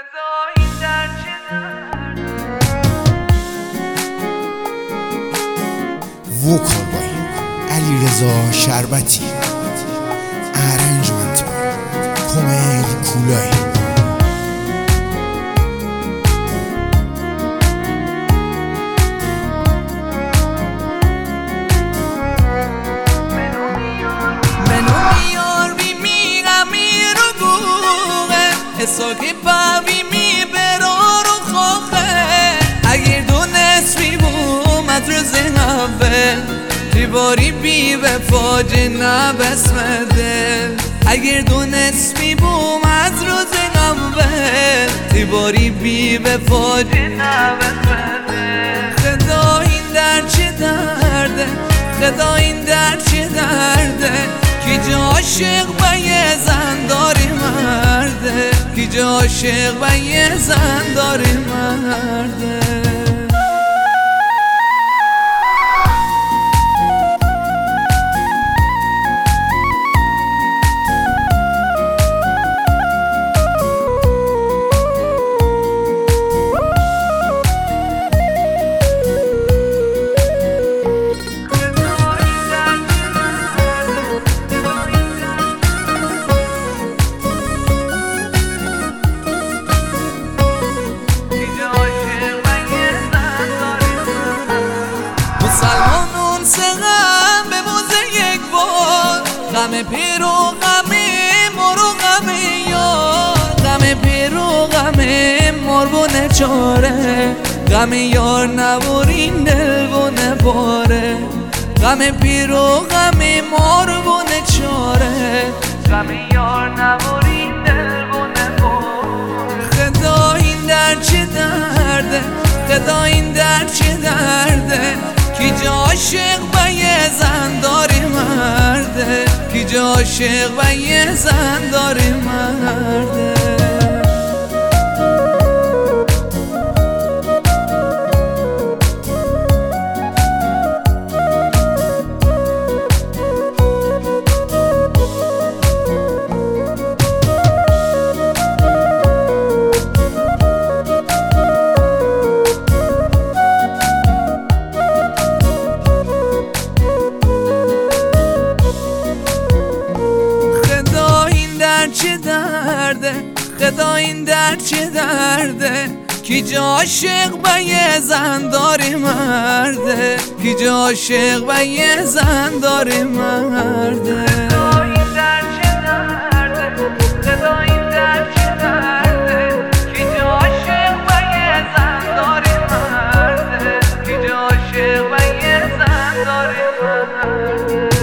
وکالبای علیرضا شربتی، ارنجمنت کمیل کولایی. ساکی باوی می برار و خوخه اگر دونست می بومد روز اول دیواری بی وفا جنا بسمده اگر دونست می بومد روز اول دیواری بی وفا جنا بسمده. خدا این درد چه درده، خدا این درد چه درده کی جا عاشق با یه زن داری مرده، کی جا عاشق با یه زن داری مرده. غم پیر و غم مر و غم یار، غم پیر و غم مر و نچاره غم یار نبورین دل و نباره غم پیر و غم مر و نچاره غم یار نبورین دل و نباره. خدا این درد چه درده، خدا این درد چه درده کی جا عاشق با یه زن داری مرده، کی جا عاشق با یه زن داری مرده. چه درده، خدا این درد چه درده کی جا عاشق با یه زن داری مرده، کی جا عاشق با یه زن داری مرده. خدا این درد چه درده، خدا این درد چه درده کی جا عاشق با یه زن داری مرده، کی جا عاشق با یه زن داری مرده.